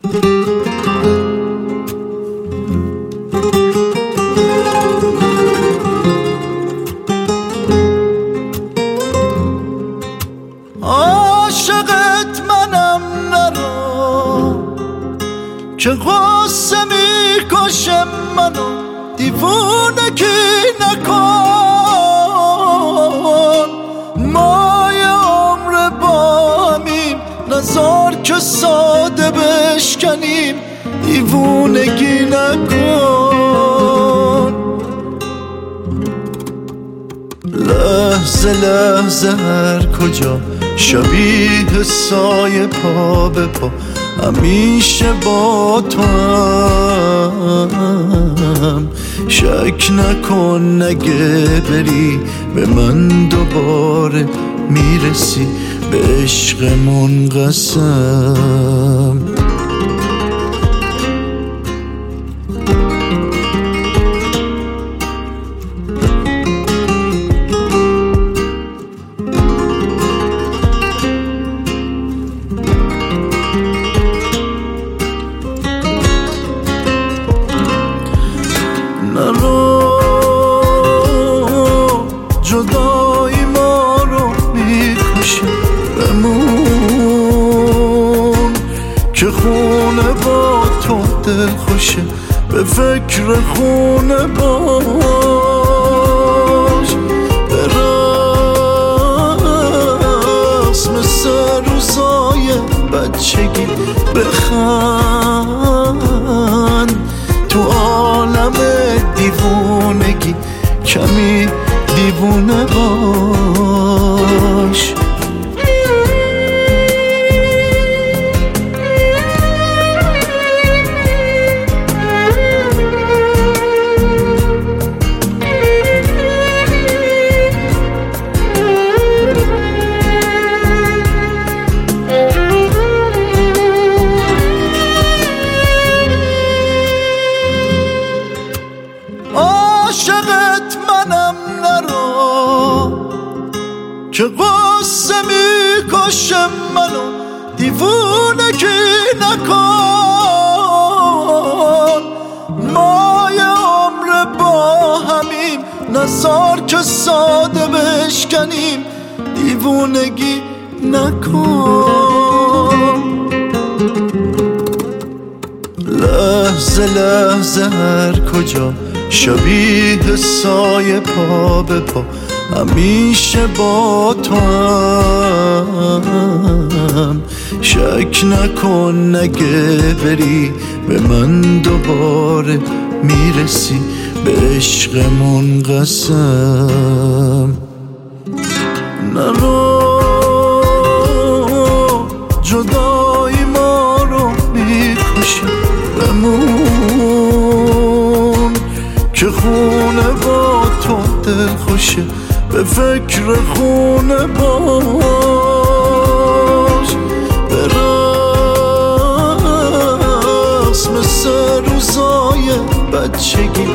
عاشقت منم نرو که غصه میکشه منو، دیوونگی نکن. مای عمر با همیم، نزار که ساده بشکنیم، دیوونگی نکن. لحظه لحظه هر کجا شبیه سایه پا به پا، همیشه با تو هم. شک نکن نگه بری به من دوباره میرسی، به عشقمون قسم. نرو جدایی ما رو میکشه، بمون که خونه با تو دل خوشه، به فکر خونه باش. به رقص مثل روزای بچگی بخند، تو عالم دیوونگی کمی دیوونه باش. عاشقت منم نرو که غصه میکشه منو، دیوونگی نکن. مای عمر با همیم، نزار که ساده بشکنیم، دیوونگی نکن. لحظه لحظه هر کجا شبیه سایه پا به پا، همیشه با تو هم. شک نکن نگه بری به من دوباره میرسی، به عشقمون قسم. نرو جدایی ما رو میکشه، بمون که خونه با تو دل خوشه، به فکر خونه باش. به رقص مثل روزای بچگی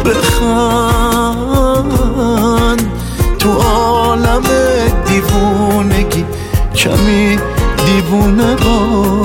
بخند، تو عالم دیوونگی کمی دیوونه باش.